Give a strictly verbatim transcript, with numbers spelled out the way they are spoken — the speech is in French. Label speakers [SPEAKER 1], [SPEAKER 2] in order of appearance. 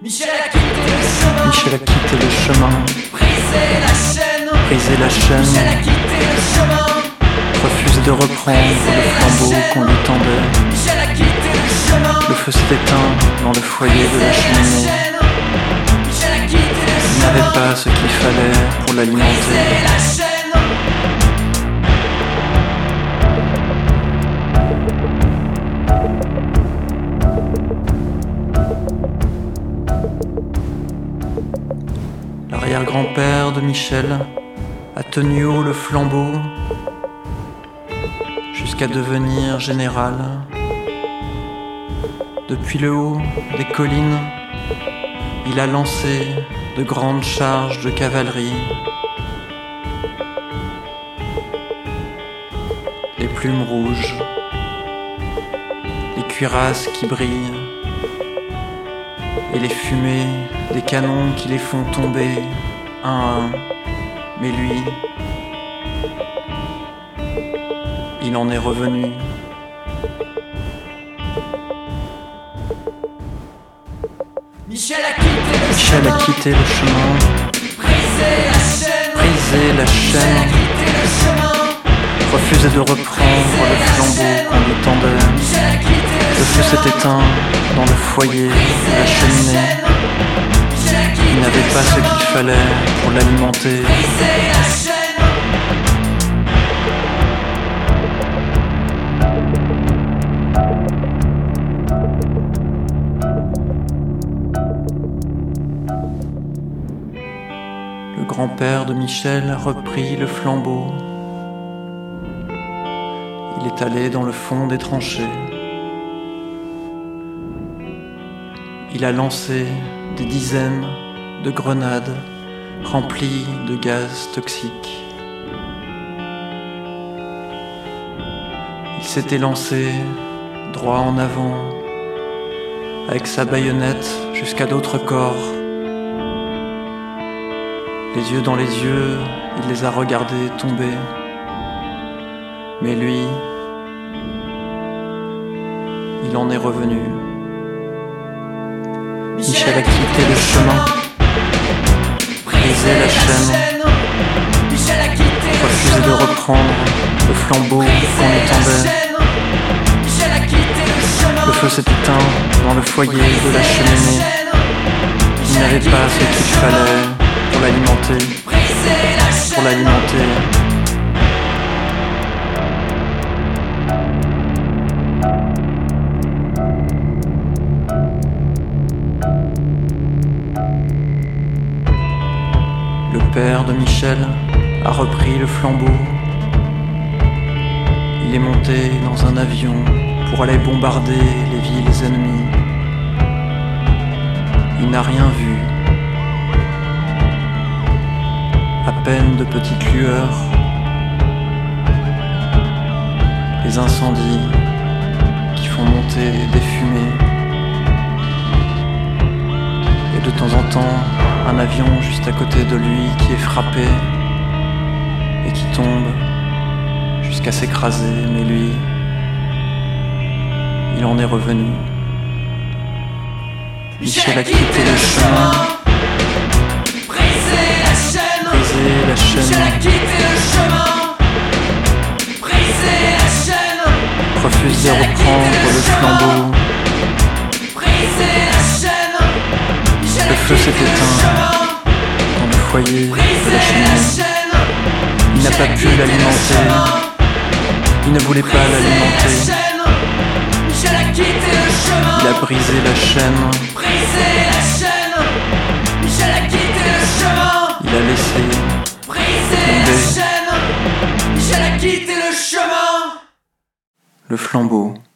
[SPEAKER 1] Michel a quitté le chemin.
[SPEAKER 2] Michel a quitté le chemin.
[SPEAKER 1] Brisé la chaîne.
[SPEAKER 2] Brisé la chaîne.
[SPEAKER 1] Michel a quitté le chemin.
[SPEAKER 2] Refuse de reprendre le flambeau qu'on lui tendait.
[SPEAKER 1] Michel a quitté le chemin.
[SPEAKER 2] Le feu s'est éteint dans le foyer de la cheminée.
[SPEAKER 1] Michel a quitté le chemin.
[SPEAKER 2] Il n'avait pas ce qu'il fallait pour l'alimenter.
[SPEAKER 1] Brisé la chaîne.
[SPEAKER 2] L'arrière-grand-père de Michel a tenu haut le flambeau jusqu'à devenir général. Depuis le haut des collines, il a lancé de grandes charges de cavalerie. Les plumes rouges, les cuirasses qui brillent, et les fumées des canons qui les font tomber un à un. Mais lui, il en est revenu.
[SPEAKER 1] Michel a quitté le
[SPEAKER 2] Michel
[SPEAKER 1] chemin.
[SPEAKER 2] a quitté le chemin.
[SPEAKER 1] Brisé la chaîne.
[SPEAKER 2] Brisé la
[SPEAKER 1] Michel a
[SPEAKER 2] chaîne.
[SPEAKER 1] quitté le chemin.
[SPEAKER 2] Refusé de reprendre le flambeau qu'on lui tendait.
[SPEAKER 1] Michel a quitté le
[SPEAKER 2] Le feu s'est éteint dans le foyer de la cheminée. Il n'avait pas ce qu'il fallait pour l'alimenter.
[SPEAKER 1] Brisé la chaîne.
[SPEAKER 2] Le grand-père de Michel a repris le flambeau. Il est allé dans le fond des tranchées. Il a lancé des dizaines de grenades remplies de gaz toxiques. Il s'était lancé droit en avant, avec sa baïonnette jusqu'à d'autres corps. Les yeux dans les yeux, il les a regardés tomber. Mais lui, il en est revenu. Michel a quitté le chemin, brisé la chaîne,
[SPEAKER 1] Michel a quitté le
[SPEAKER 2] refusé de reprendre le flambeau qu'on lui tendait.
[SPEAKER 1] Michel a quitté le chemin.
[SPEAKER 2] Le feu s'est éteint dans le foyer de la cheminée. Il n'avait pas ce qu'il fallait pour l'alimenter, pour l'alimenter. Le père de Michel a repris le flambeau. Il est monté dans un avion pour aller bombarder les villes ennemies. Il n'a rien vu. À peine de petites lueurs. Les incendies qui font monter des fumées. Et de temps en temps, un avion juste à côté de lui qui est frappé et qui tombe jusqu'à s'écraser, mais lui, il en est revenu. Michel a quitté le chemin,
[SPEAKER 1] Brisé la chaîne.
[SPEAKER 2] brisé la
[SPEAKER 1] Michel a
[SPEAKER 2] chaîne,
[SPEAKER 1] quitté le chemin. Brisé la chaîne.
[SPEAKER 2] refuse de reprendre le flambeau.
[SPEAKER 1] Brisé la chaîne. Michel
[SPEAKER 2] Le
[SPEAKER 1] a
[SPEAKER 2] feu s'est
[SPEAKER 1] quitté le
[SPEAKER 2] éteint
[SPEAKER 1] chemin.
[SPEAKER 2] dans le foyer de
[SPEAKER 1] Brisé
[SPEAKER 2] la
[SPEAKER 1] la
[SPEAKER 2] cheminée.
[SPEAKER 1] chaîne.
[SPEAKER 2] Il n'a pas pu l'alimenter, il ne voulait pas l'alimenter.
[SPEAKER 1] Michel a quitté le chemin.
[SPEAKER 2] Il a brisé la chaîne,
[SPEAKER 1] Brisé la chaîne. Michel a quitté le chemin.
[SPEAKER 2] il a laissé
[SPEAKER 1] Brisé la chaîne. Michel a quitté le chemin.
[SPEAKER 2] le flambeau.